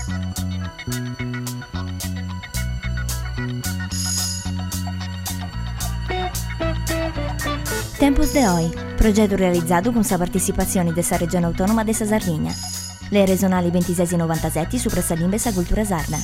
Tempus de Oi, progetto realizzato con la partecipazione della Regione Autonoma de Sardegna. Le regionali 2697 su Pressalimbe sa cultura sarda.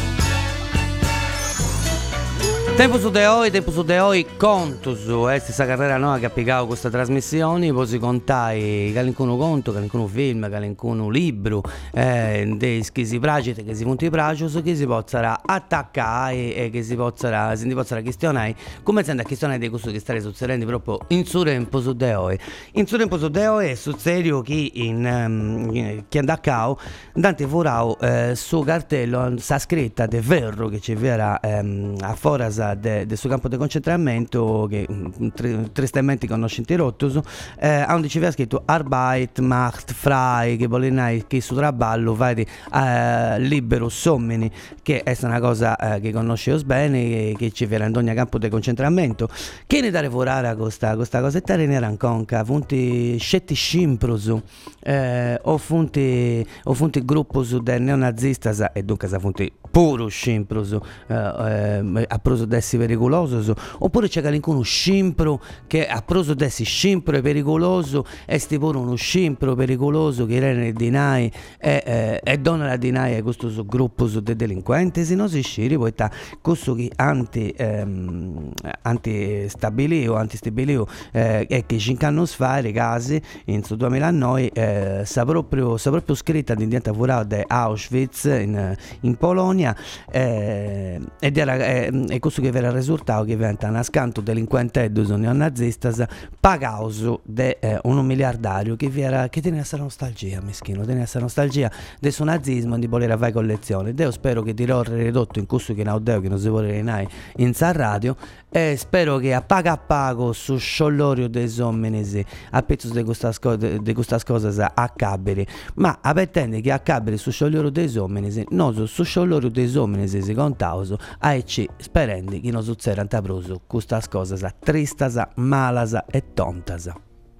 Tempus de Oi, contus, questa carriera nuova che ha piegato questa trasmissione, poi si contai qualcuno conto, qualcuno film, qualcuno libro, che si piace, che si punti pracios, che si possa attaccare e che si possa questionare, come sembra questionare di questo che sta succedendo proprio in Tempus de Oi. In Tempus de Oi è successo che che andacao, Dante Furao, su cartello, sa scritta de ferro che ci vera a Foras del suo campo di concentramento, che tristemente conoscenti rottus, onde ci aveva scritto Arbeit macht frei, che vuole dire che su traballo fai libero sommini, che è una cosa che conoscevo bene, che ci vera in ogni campo di concentramento. Che ne dare vorare a questa cosetta ne era anconca, funti scetti scimpros, o funti gruppos del neonazistas, e dunque funti puro scimpros, a proso dessi pericoloso, oppure c'è qualcuno scimpro che a proso dessi scimpro e pericoloso e sti pure uno scimpro pericoloso che rende dinai e dona la dinai a questo gruppo de delinquenti, se non si sciri poi questo che antistabilio è che 5 anni fa i casi in 2009 sa proprio scritta di diventa furata da Auschwitz in Polonia, ed era questo che era il risultato che diventa un scanto delinquente neonazistas pagauso de uno miliardario che teneva questa nostalgia, meschino, teneva questa nostalgia del suo nazismo di volere fare collezione. Io spero che dirò ridotto in questo che non si vuole renare in sa radio, e spero che a pago su sciollorio dei sommenesi a pezzo di queste cose accabili, ma appetendo che accabili su sciollorio dei sommenesi non su sciollorio dei sommenesi si contauso a ci sperando che non succedano tabroso queste cose tristas, malas e tontas.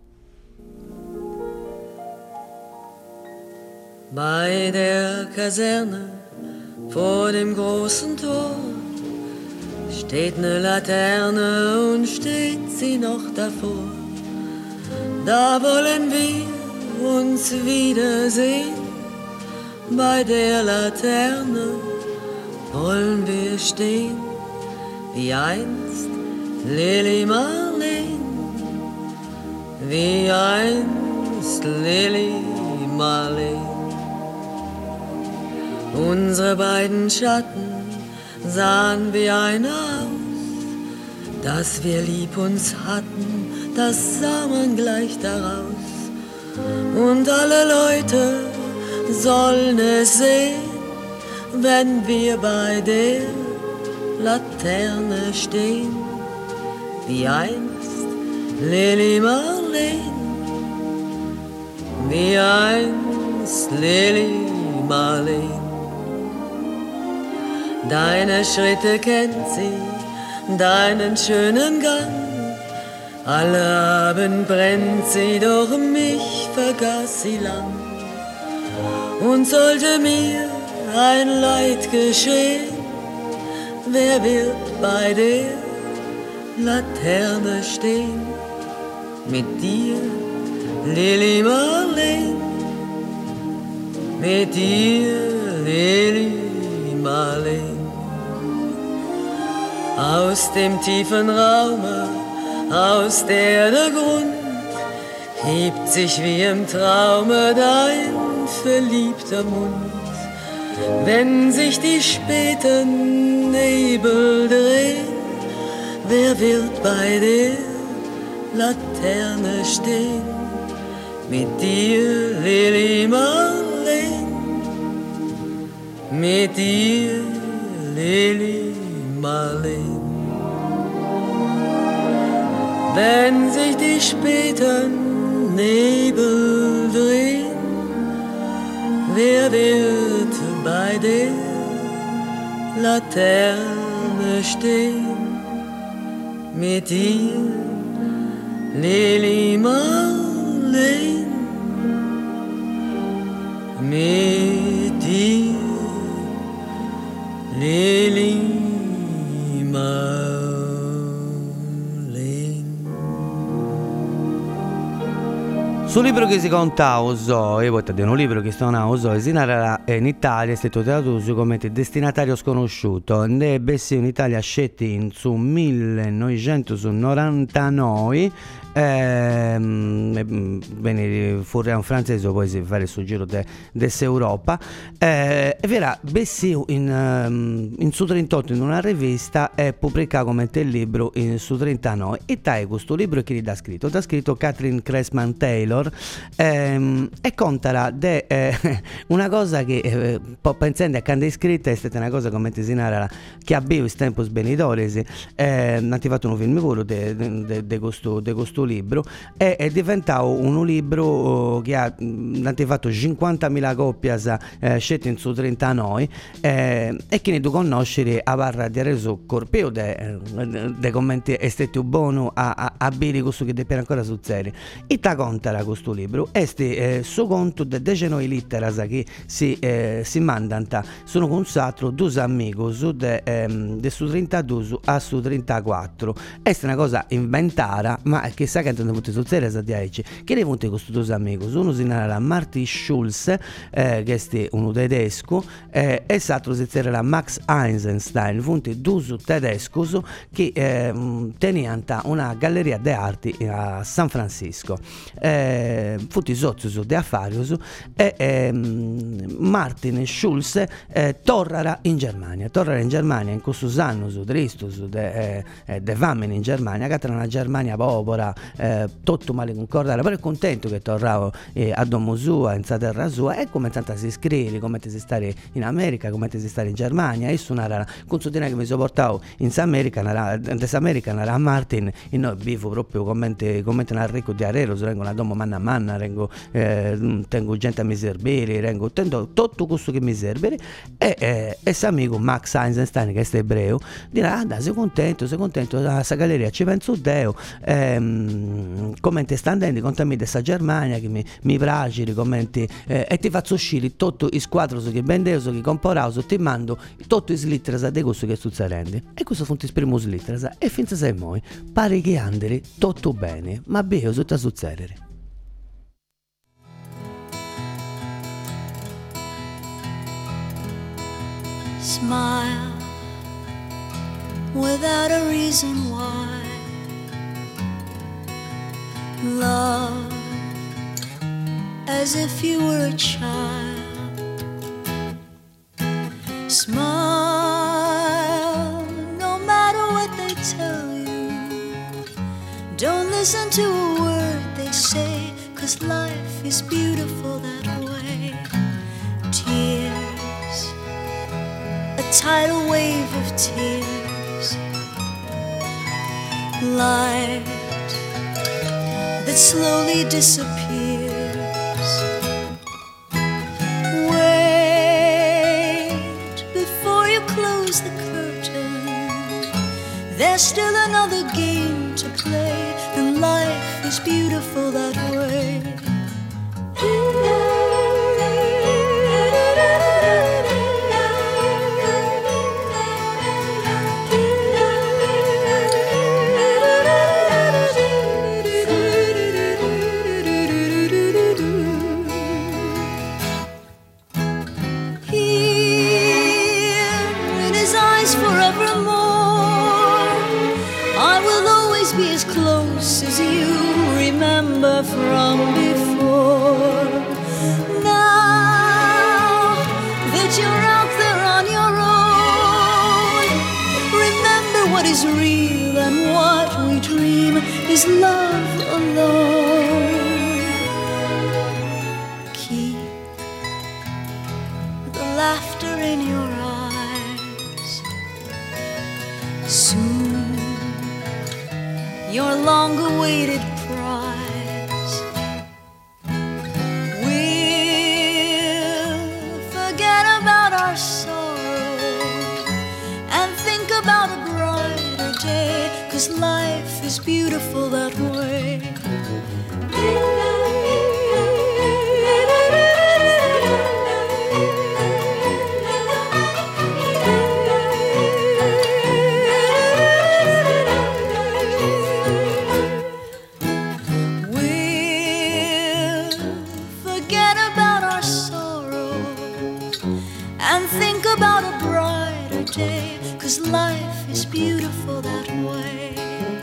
Bei der Kaserne vor dem großen Tor steht ne Laterne und steht sie noch davor. Da wollen wir uns wiedersehen. Bei der Laterne wollen wir stehen, wie einst Lili Marleen, wie einst Lili Marleen. Unsere beiden Schatten sahen wie einer aus, dass wir lieb uns hatten, das sah man gleich daraus. Und alle Leute sollen es sehen, wenn wir bei der Laterne stehen, wie einst Lili Marleen, wie einst Lili Marleen. Deine Schritte kennt sie, deinen schönen Gang. Alle Abend brennt sie, doch mich vergaß sie lang. Und sollte mir ein Leid geschehen, wer wird bei der Laterne stehen? Mit dir, Lili Marleen, mit dir, Lili Marleen. Aus dem tiefen Raume, aus der Grund, hebt sich wie im Traume dein verliebter Mund. Wenn sich die späten Nebel drehen, wer wird bei der Laterne stehen? Mit dir, Lili Marleen, mit dir, Lili Marleen. Wenn sich die späten Nebel drehen, wer wird bei der Laterne stehen? Mit dir, Lili Marleen, mit dir, Su libro che si conta uso, io voglio dire un libro che sta uso, in Italia è stato tradotto come Destinatario sconosciuto, ne bessi in Italia scetti in su 1999, bene, fuori un francese, poi si fa sul giro dell'Europa, e verrà bessi in su 38 in una rivista e pubblicato come il libro in su 39, e tai questo libro che gli ha scritto Catherine Cressman Taylor, e contala una cosa che pensando a quando è scritta è stata una cosa come ti sinara che abbiamo in tempo benidores, hanno fatto un film pure di questo libro, e è diventato un libro che ha fatto 50.000 coppie scelte in su 39, e che ne tu conoscere a barra di reso corpeo de commenti è stato buono a bere questo che deve ancora succedere, e ta contala questo libro este su conto de decenoi litteras che si mandano sono consatro due amigos de su 32 a su 34, è una cosa inventata ma che sa che hanno avuto succedere a dieci che ne avuto questi due amigos, uno si chiama Martin Schulz che è uno tedesco, e l'altro si chiama Max Eisenstein, funti due tedescos che tenevano una galleria di arti a San Francisco, futi sozios de affarios, e Martin Schulz torrara in Germania in questi anni tristus de famine in Germania, che era una Germania povera, tutto male concordare, però è contento che torravo a domo sua, in terra sua, e come tanta si scrive, come ti si stare in America, come ti si stare in Germania, e suonare con che mi sopportavo in America era Martin, e noi vivo proprio come un ricco di arero, rengo una domo manna, tengo gente a mi servire, tengo tutto questo che mi serve, e amico Max Eisenstein, che è ebreo, dirà: sei contento, a questa galleria ci penso Deo, come ti sta andando, contami di questa Germania che mi piace, commenti, e ti faccio uscire tutto i squadros che vendevo, che compravo, ti mando tutto i slitters di questo che succedendo, e questo fu il primo slitters, e finché sei moi pare che andare tutto bene, ma beh, tutto a succedere. Smile without a reason why. Love as if you were a child. Smile no matter what they tell you. Don't listen to a word they say, 'cause life is beautiful that way. Tears, a tidal wave of tears, light that slowly disappears. Wait before you close the curtain. There's still another game to play, and life is beautiful that way. From before. Now that you're out there on your own, remember what is real, and what we dream is love alone. Keep the laughter in your eyes. Soon your long-awaited prize we'll forget about our sorrow and think about a brighter day, 'cause life is beautiful that way. and think about a brighter day, 'cause life is beautiful that way.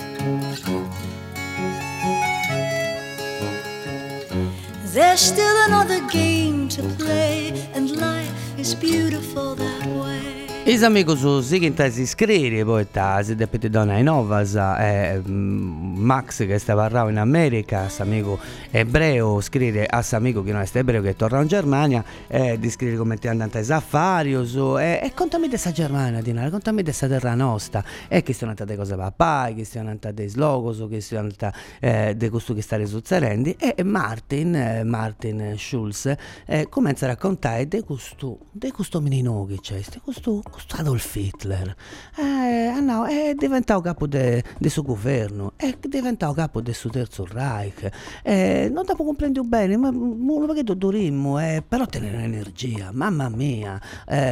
There's still another game to play, and life is beautiful that way. Is amigos sì che si scrive poi si depete donna in Novas Max che sta parlando in America, amico ebreo scrive a amico che non è ebreo che torna in Germania di scrivere come ti andate a affari e contami di questa Germania Dinara, contami di questa terra nostra e che sono andate cose papà, che sono andate slogos, che sono andate di questo che sta succedendo e Martin Schulz comincia a raccontare di questo menino che c'è, di questo Adolf Hitler no, è diventato capo del suo governo, è diventato capo del suo terzo Reich, non dopo comprendo bene ma non perché dovremmo però tenere energia, mamma mia,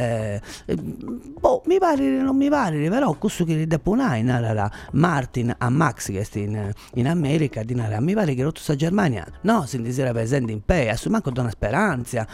mi pare non mi pare però questo che dopo Martin a Max che sta in America mi pare che rotto sta Germania no, si disera presente in pe adesso manco dona speranza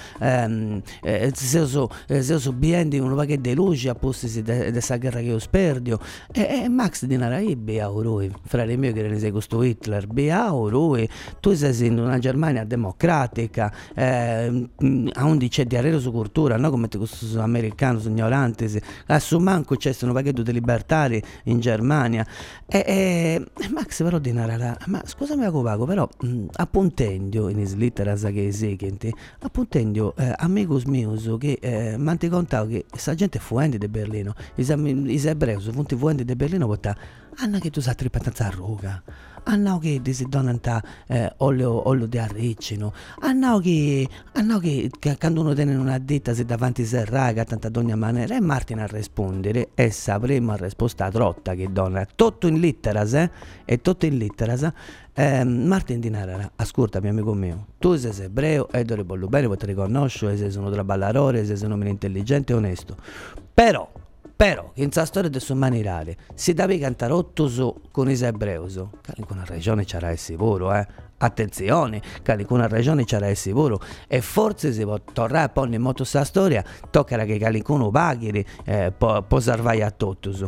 se so biendi uno pacchetto di luce a posti di questa guerra che io sperdio e Max di Naraibi a lui frate mio che ne sei questo Hitler a lui tu sei in una Germania democratica a un dice di arredo su cultura no come questo americano ignoranti a su manco c'è un pacchetto di libertari in Germania e Max però di Narara ma scusami Paco però appuntendio in slittera che eseguenti appuntendio amigos mios che manti contavo che sta gente fuendi di Berlino i ebrei sono venuti fuendi di Berlino perché hanno che tu sai tripatanza a ruga hanno che si donano olio di arriccino hanno che quando uno tiene una ditta si davanti si raga tanta donna maniera e Martin a rispondere e sapremo a risposta trotta che donna tutto in litteras e tutto in litteras Martin di Narara ascolta mio amico mio tu sei ebreo e dovrebbe bene poter riconoscere se sono traballatore se sono intelligente e onesto però che in questa storia del suo manirale si deve cantare ottoso con i ebreusi che in una regione c'era il sicuro attenzione che in una regione c'era il sicuro e forse si può tornare poi in moto questa storia toccherà che qualcuno paghi può salvare a tutto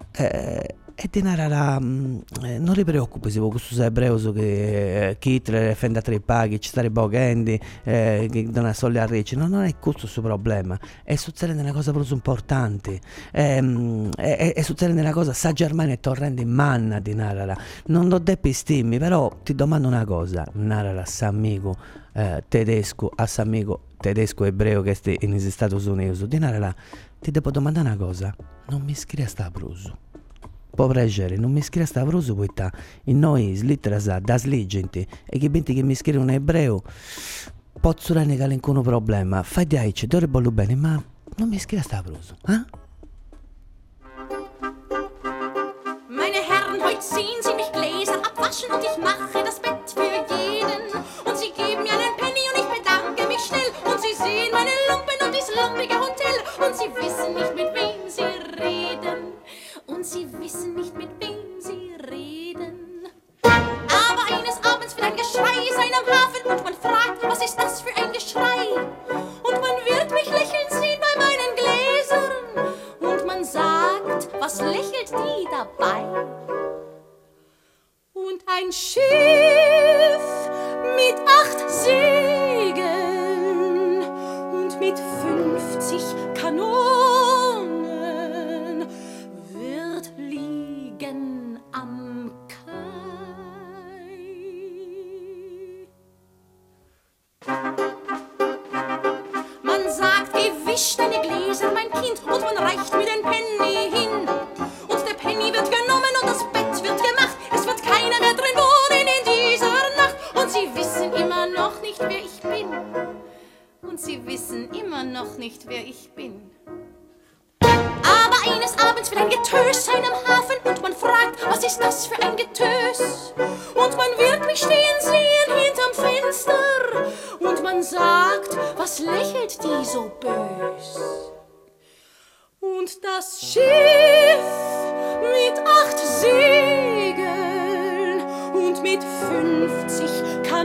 e di Narara non ti preoccupi se questo ebreo che Hitler fenda tre paghi ci starebbe pochendi che dona soldi a ricci non è questo il suo problema è succedendo una cosa proprio importante è succedendo una cosa sa Germania è tornando in manna di Narara non lo deppi stimmi però ti domando una cosa Narara s'amico tedesco a s'amico tedesco ebreo che sta negli Stati Uniti di Narara ti devo domandare una cosa non mi scrivi a sta Abruzzo povera Gere, non mi scrive sta Abruzzo poiché in noi slitterasa da sligenti e che benti che mi scrive un ebreo posso renegare in un problema fai di aici, dovrebbe bene ma non mi scrive sta Abruzzo Meine Herren, heute sehen Sie mich Gläser abwaschen und ich mache das Bett für jeden und Sie geben mir einen Penny und ich bedanke mich schnell und Sie sehen meine Lumpen und dieses lumpige Hotel und Sie wissen nicht mit wem Sie reden und Sie wissen nicht, mit wem Sie reden. Aber eines Abends wird ein Geschrei sein am Hafen und man fragt, was ist das für ein Geschrei? Und man wird mich lächeln sehen bei meinen Gläsern und man sagt, was lächelt die dabei? Und ein Schiff mit 8 Segeln und mit 50 Kanonen wird liegen am Kai. Man sagt, gewisch deine Gläser, mein Kind, und man reicht mir den Penny hin. Und der Penny wird genommen und das Bett wird gemacht. Es wird keiner mehr drin wohnen in dieser Nacht. Und sie wissen immer noch nicht, wer ich bin. Und sie wissen immer noch nicht, wer ich bin. Aber eines Abends wird ein Getös sein am Hafen und man fragt, was ist das für ein Getös? Und man wird mich stehen sehen hinterm Fenster und man sagt, was lächelt die so bös? Und das Schiff mit 8 Segeln und mit 50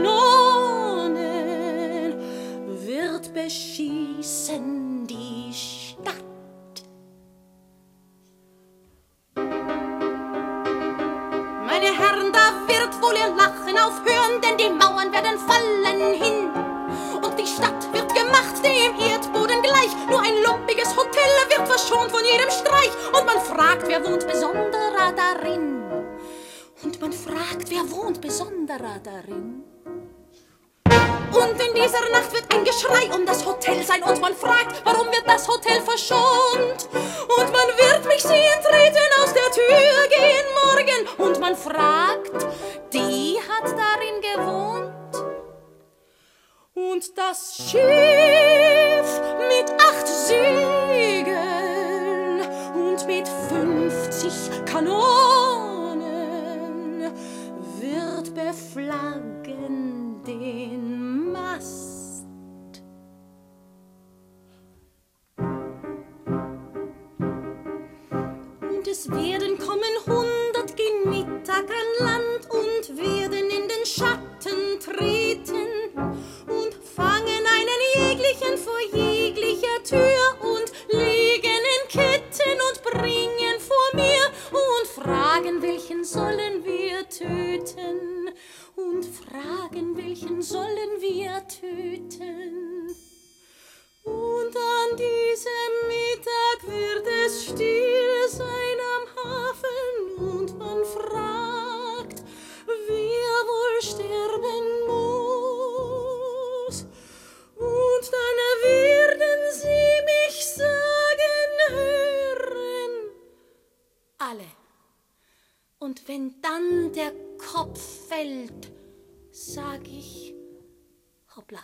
Kanonen wird beschießen die Schiffe. Treten aufhören, denn die Mauern werden fallen hin. Und die Stadt wird gemacht, dem Erdboden gleich. Nur ein lumpiges Hotel wird verschont von jedem Streich. Und man fragt, wer wohnt besonderer darin? Und man fragt, wer wohnt besonderer darin? Und in dieser Nacht wird ein Geschrei um das Hotel sein. Und man fragt, warum wird das Hotel verschont? Und man wird mich sehen treten, aus der Tür gehen morgen. Und man fragt, die hat darin gewohnt. Und das Schiff mit 8 Segeln und mit 50 Kanonen wird beflaggen den Mast. Und es werden kommen 100 gen Mittag an Land und werden in den Schatten treten und fangen einen jeglichen vor jeglicher Tür und legen in Ketten und bringen vor mir und fragen, welchen sollen wir töten? Und fragen, welchen sollen wir töten? Und an diesem Mittag wird es still sein am Hafen und man fragt, wer wohl sterben muss. Und dann werden sie mich sagen hören, alle. Und wenn dann der Kopf fällt, sag ich, hoppla.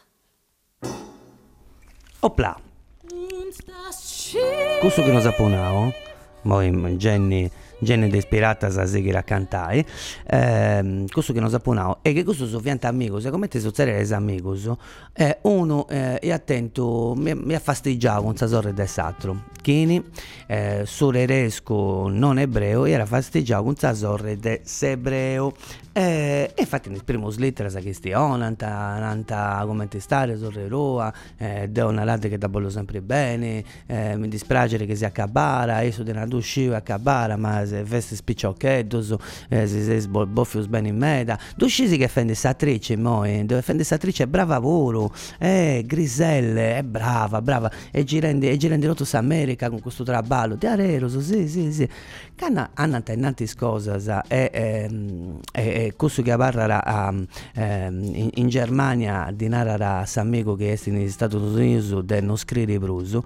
Opla, Und das Schiff questo che non saponavo, poi Jenny ispirata a seguire a cantare, questo che non saponavo è che questo soffiante amigos, come te sozzere les amigos, uno è attento, mi ha fastigiato con sa sorre del satro, chini, soreresco non ebreo, era fastigiato con sa sorre del sebreo, e infatti nel primo slitter sa questione, nanta come te stare, sorre roa, da una latte che da bollo sempre bene, mi dispiace che si accabara, eso di una usciva accabara, ma se veste spicciocchetti, si boffius bene in meta, uscisi che fende s'attrice, dove fende s'attrice è brava lavoro, Griselle è brava, e girende rotto s'America con questo traballo, di areros, sì, canna hanno tante cose, e questo che parla in Germania di narrare s'amico che è negli Stati Uniti del non scrivere bruso,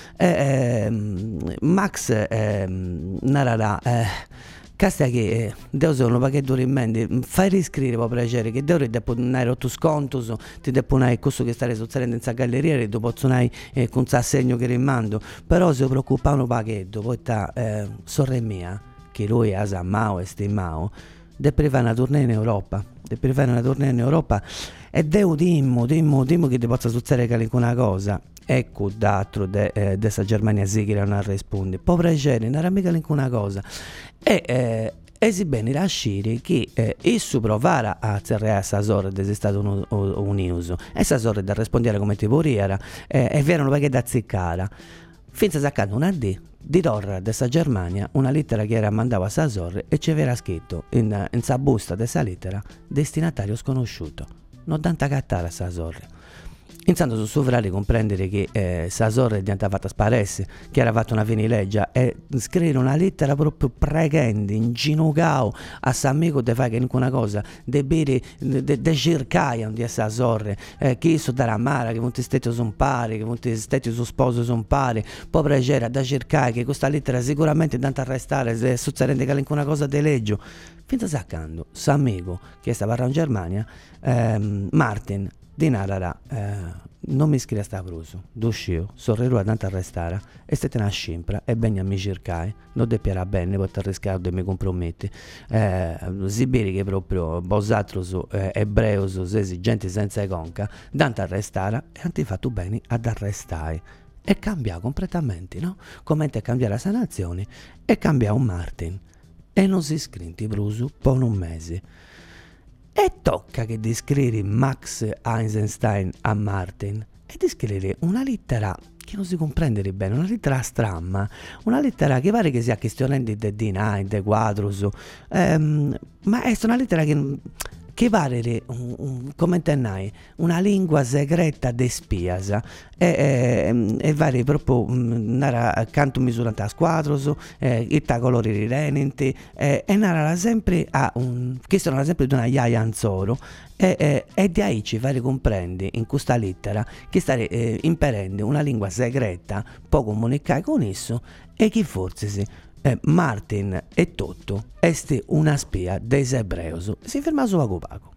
Max narrerà casta che Dio se non pacchetto in mente fai riscrivere per piacere che Dio devo dare 8 scontos ti devo dare questo che stare sozzerendo in sa galleria e dopo posso dare con sa segno che rimando però se preoccupa un pacchetto poi sta sorre mia che lui ha ammato e stimato deve fare una tournée in Europa e devo dimmo che ti possa succedere qualcuna cosa. Ecco d'altro dessa Germania sì che non risponde può piacere non era mica nessuna cosa e si bene lasciare che esso provare a zerreare sa sorte degli Stati Uniti e sa sorte da rispondere come tipo era e vierono perché da ziccare finché saccando una di torre dessa Germania una lettera che era mandata a sa sorte e ci era scritto in sa busta dessa lettera destinatario sconosciuto non tanta cattare a sa sorte. Iniziando su sovrare comprendere che sa sorella è diventata fatta sparesse, che era fatta una venileggia e scrivere una lettera proprio pregando, inginocao a sa amico di fare una cosa, di bere, di cercare un di sa sorella, che isso darà amara, che vonti stetti sono pari, che vonti stetti suo sposo sono pari, poi pregere da cercare che questa lettera sicuramente è andata a arrestare se succedendo che una cosa di leggio. Finta saccando, sa amico che stava in Germania, Martin, di narrara non mi scrive a sta bruso d'uscio sorrero ad andare a restare e stette una scimpra e ben mi cercai non deppierà bene per riscaldo e mi comprometti sibiri che proprio bosatros ebreos esigenti senza conca dante a restare e hanno fatto bene ad arrestare e cambia completamente no? Come te cambiare la nazione e cambia un Martin e non si scrinti bruso per un mese. E tocca che descrivere Max Eisenstein a Martin e descrivere una lettera che non si comprende bene, una lettera stramma, una lettera che pare che sia questione di D9, di quadros, ma è una lettera che che pare come tennai una lingua segreta de spiasa e vari proprio nara canto misurante a squadros itta colori rirenenti e narra sempre che sono sempre di una iaia anzoro e di ahí ci fare comprendi in questa lettera che stare imparando una lingua segreta può comunicare con esso e che forse Martin e tutto est una spia dei ebreos si ferma su poco poco.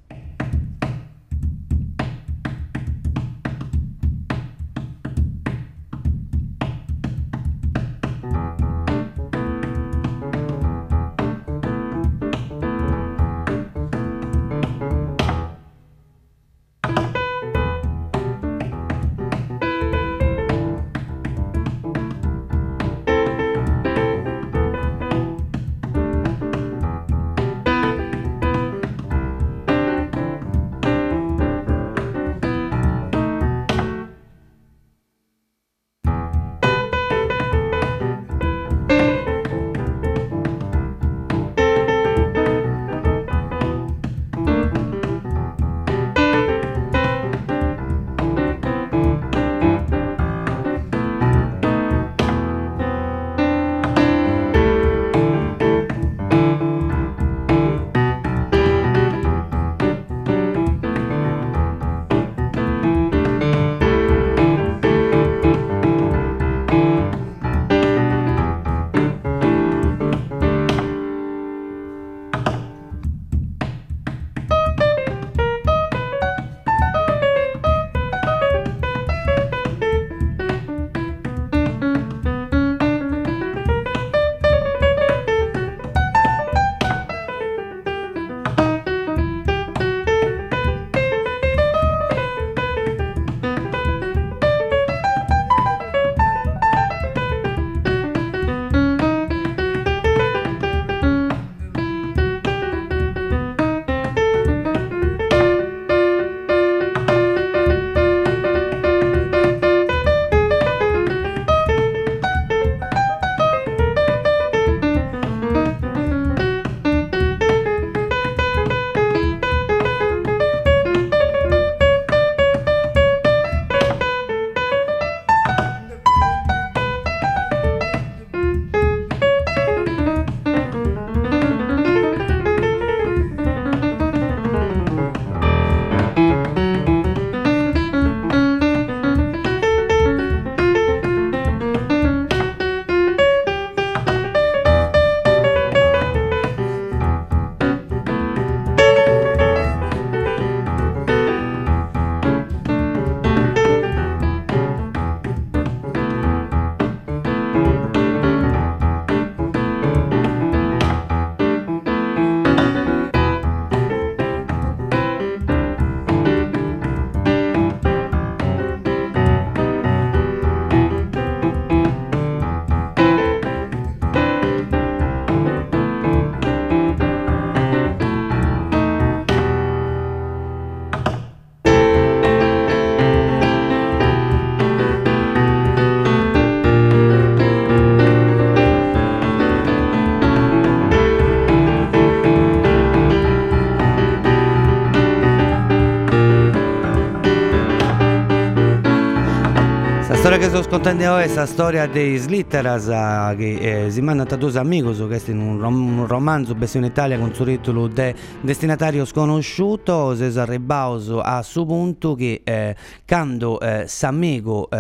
storia che sto scontando è la storia dei Slitteras che si mandano a due amigos, che è un romanzo besito in Italia con il titolo de Destinatario Sconosciuto. Si è arrivato a su punto che quando s'amigo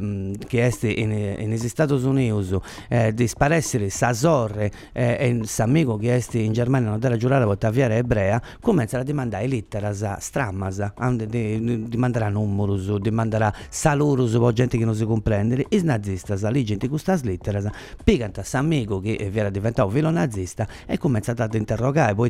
che è in Stati Uniti disparessere sa sorre e s'amigo che è in Germania non della giurare volta via ebrea, comincia a demandare litteras strammas, di mandare numerus, di mandare salurus per gente che non si comprende. I nazistas, lì gente con queste letteras, picanta s'amigo che era diventato velo nazista e cominciato ad interrogare, poi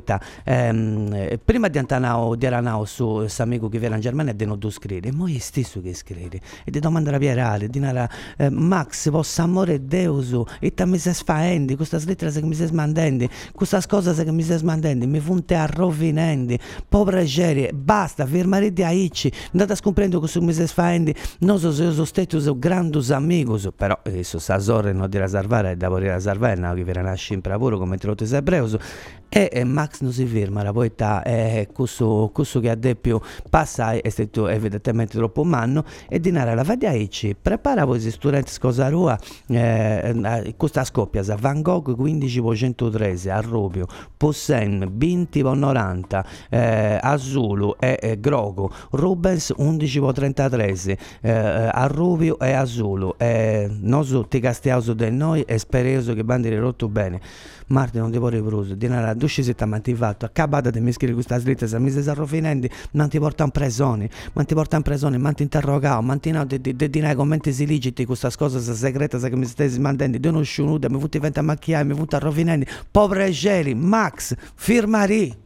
prima di andare su s'amigo che era in Germania e non scrive, ma è stesso che scrive, e di domandare a Pierale, di dire Max, vostro amore Deus, e te mi sei sfaendo, queste lettere che mi sei smandendo, queste cose che mi sei smandendo, mi funte arrovinando, povera serie, basta, fermare di aici, andate a scomprendere cosa mi sei sfaendo, non so se io sono stato grande grandus amigos, però isso sa sorre non di riservare da morire a Sarvenna, che verrà nasce pure come trotti ebreus, e Max non si firma la poeta, questo che ha detto passai è stato evidentemente troppo umano, e dinare la vadiaici prepara voi studenti scosa rua, questa scoppia sa Van Gogh 15.113 a Rubio, Possen 20.90 a Zulu e Grogo, Rubens 11.33 a Rubio e a Zulu, nosu ti castiauso del noi e spereso che bandi rotto bene. Martin non ti vuole bruso, dinara dusci se t'ha fatto, accabata di mi scrivere questa slitta, se mi si arrofinendo, non ti porta in presione, non ti interrogavo, non ti dinai commenti si liciti, questa cosa segreta che mi stai mandando, di uno sciunuto, mi futti venti a macchiare, mi futti arrofinando, povere geli, Max, firmari!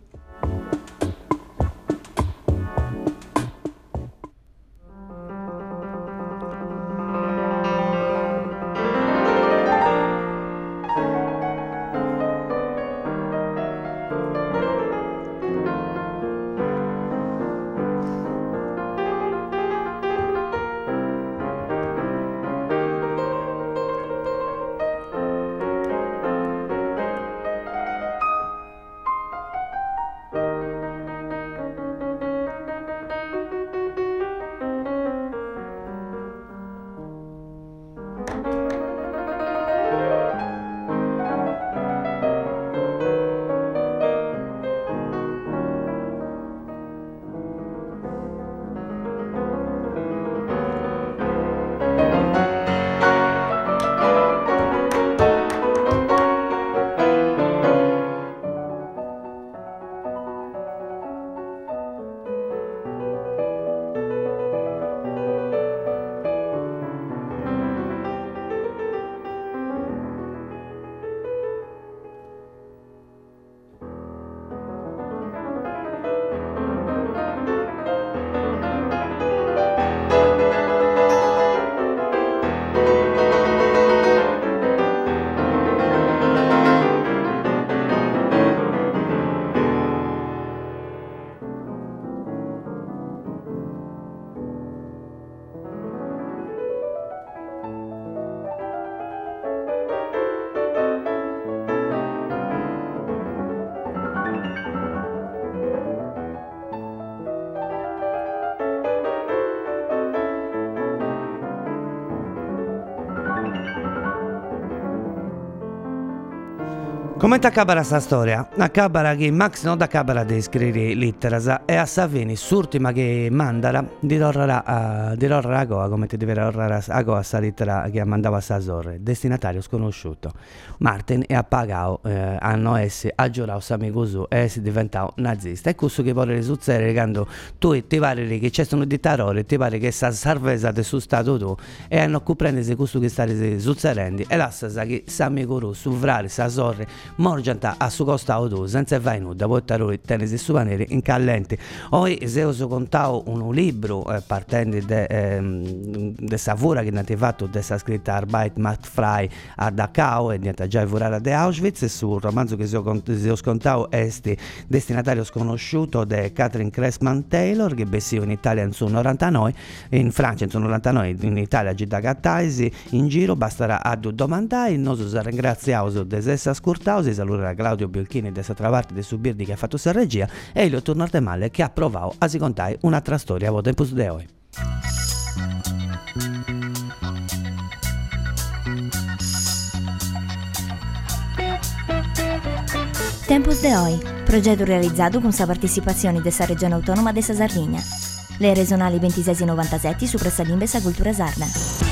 Come accabara questa storia? Accabara che Max non accabara di scrivere litteras e a Savini, s'ultima che mandara di torrare a Goa, come ti deve torrare a Goa questa lettera che mandava a Sasorre, destinatario sconosciuto. Martin è appagato, hanno essi a giurato amico suo e si diventato nazista. E questo che vuole succedere quando tu ti pare che c'è un dittatore, ti pare che sta salvezzato sul stato tu e hanno comprendere questo che sta succedendo e lascia che s'amico suo, su frare, Sasorre, morgianta a su costato tu senza vai nuda portare tenesi su panere in callente. Poi se ho contato un libro partendo da savura che è fatto dessa scritta Arbeit macht frei a Dachau e niente già furare di Auschwitz, sul romanzo che se ho scontato è destinatario sconosciuto di Catherine Cressman Taylor che bessio in Italia in su 99, in Francia in su 99, in Italia già cattaisi in giro basterà a domandare il nostro ringraziato di essa scurtausi saluterà Claudio Biolchini di questa parte di Subirdi che ha fatto questa regia e Elio Tornarte Male che ha provato a si contare un'altra storia a Tempus de Hoy. Tempus de Hoy, progetto realizzato con la partecipazione della Regione Autonoma della Sardegna. Le regionali 26 e 97 su Pressalimbe sa Cultura Sarda.